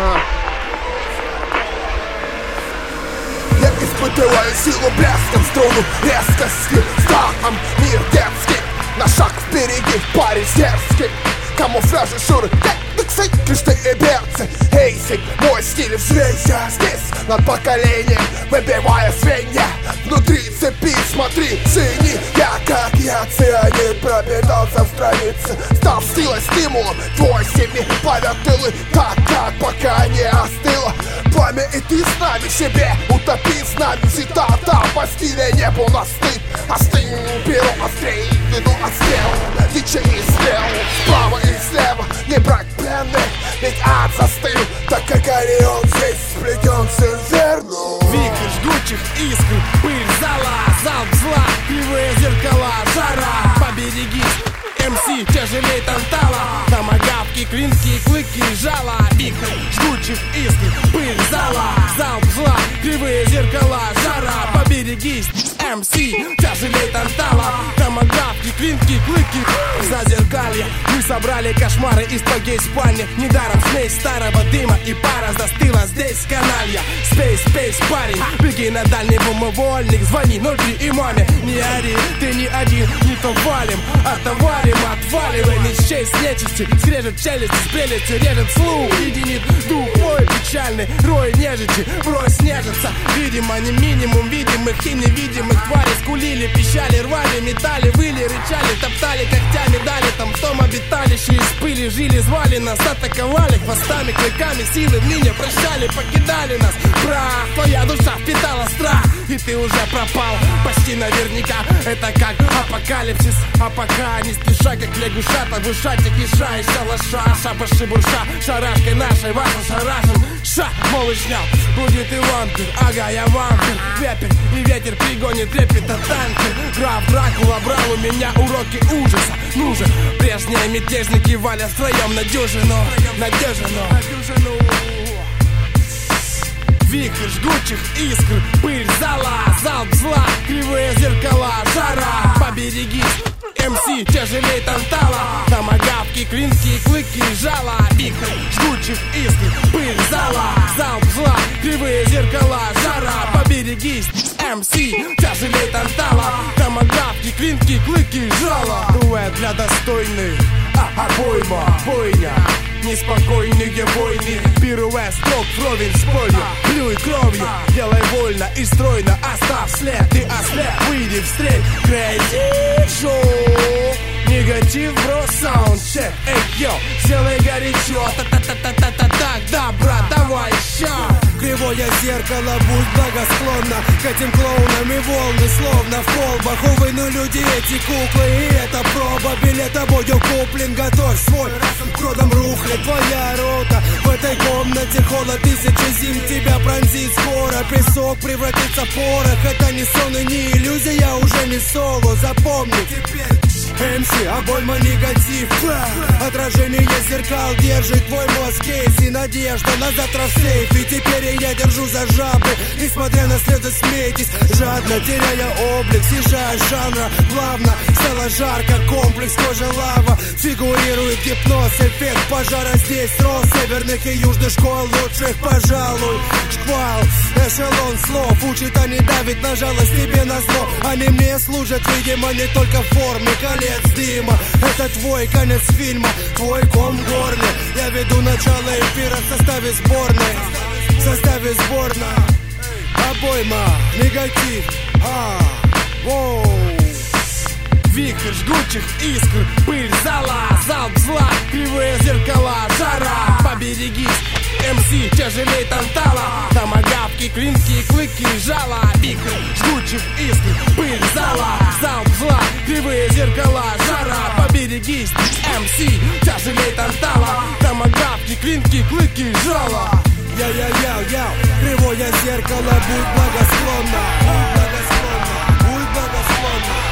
Я испытываю силу блеском, струну резкости. Страхом мир детский, на шаг впереди в паре дерзкий. Камуфляжи, шуры, кресты и берцы. Эйсик, мой стиль взвесь. Я здесь над поколением, выбивая звенья. Внутри цепи, смотри, цени. Я как я цианид пропитался в странице. Став силой, стимулом, твой сильный плавят тылы. Так, пока не остыло пламя, и ты с нами себе утопи знамя. Цитата по стиле не был на стыд. Остынь, перо острей, веду отстрел. Дичи и стрел, справа и слева. Не брать пленных, ведь ад застыл. Так как Орион здесь сплетен с инферно. Вихрь жгучих искр, пыль зала, залп зла, кривые зеркала, жара. Поберегись, МС тяжелей тантала. Томагавки, клинки, клыки, жала. Вихрь жгучих искр, пыль зала, залп зла, кривые зеркала, жара. Поберегись, МС тяжелей тантала. Томагавки, клинки, клыки. Зазеркалье, мы собрали кошмары из твоей спальни. Недаром смесь старого дыма и пара застыла здесь каналья. Спейс, парень, беги на дальний бумовольник. Звони 03 и маме. Не ори, ты не один, не то валим. Отоварим, отваливай, не счесть нечисти. Скрежет челюсти, с прелестью режет слух. Единит дух твой печальный, рой нежити. Брось нежиться, видимо, не минимум видимых и невидимых тварей. Скулили, пищали, рвали, метали, выли, рычали, топтали когтями, дали там том обиталище. Из пыли жили, звали нас, атаковали хвостами, клыками, силы в меня прощали, покидали нас. Прах, твоя душа впитала страх, и ты уже пропал почти наверняка. Это как апокалипсис, а пока не спеша, как лягушата в ушате киша и шалаша. Шабаши бурша, шарашкой нашей вас ошарашен. Ша, малышня, будет и вампир, ага, я вампир. Вепер и ветер пригонит трепет от танкер. Граф Дракула брал у меня уроки ужаса. Ну же, прежние мятежники валят втроем на дюжину. Вихрь жгучих искр, пыль зала, залп зла, кривые зеркала, жара. Поберегись, МС тяжелей тантала. Томагавки, клинки, клыки, жала. Вихрь жгучих искр, пыль зала, залп зла, кривые зеркала, жара. Поберегись, МС тяжелей тантала. Томагавки, клинки, клыки, жала. Дуэт для достойных, обойма, бойня. Неспокойные войны, пируэт, строк вровень с болью. Плюй кровью, делай вольно и стройно. Оставь след, ты ослеп, выйди встреть. Crazy Show, негатив, бро, саундчек. Эй, йо, сделай горячо. Так, да, брат, давай еще. Кривое зеркало, будь благосклонна к этим клоунам и волны, словно в колбах. Увы, но люди эти куклы, и это проба. Билет тобою куплен, готовь свой родом рухлит твоя рота. В этой комнате холод тысячи зим тебя пронзит скоро. Песок превратится в порох. Это не сон и не иллюзия, я уже не соло. Запомни теперь МС, обойма, негатив. Отражение зеркал держит твой мозг, кейс и надежда на завтра в сейф. И теперь я держу за жабры, несмотря на слезы, смейтесь. Жадно теряя облик, съезжая с жанра. Плавно стало жарко, комплекс, кожа лава. Фигурирует гипноз, эффект пожара. Здесь рост северных и южных школ лучших, пожалуй. Шквал, эшелон слов учит, а не давит на жалость тебе на зло. Они мне служат, видимо, не только в форме колец дыма. Это твой конец фильма, твой ком в горле. Я веду начало эфира в составе сборной. В составе сборной. Обойма, негатив. Воу. Вихрь жгучих искр, пыль зала, залп зла, кривые зеркала, жара. Поберегись, МС тяжелей тантала. Томагавки, клинки, клыки, жала. Вихрь жгучих искр, пыль зала, залп зла, кривые зеркала, жара. Поберегись, МС тяжелей тантала. Томагавки, клинки, клыки, жала. Яу, кривое зеркало, будь благосклонна. Будь благосклонна, будь благосклонна.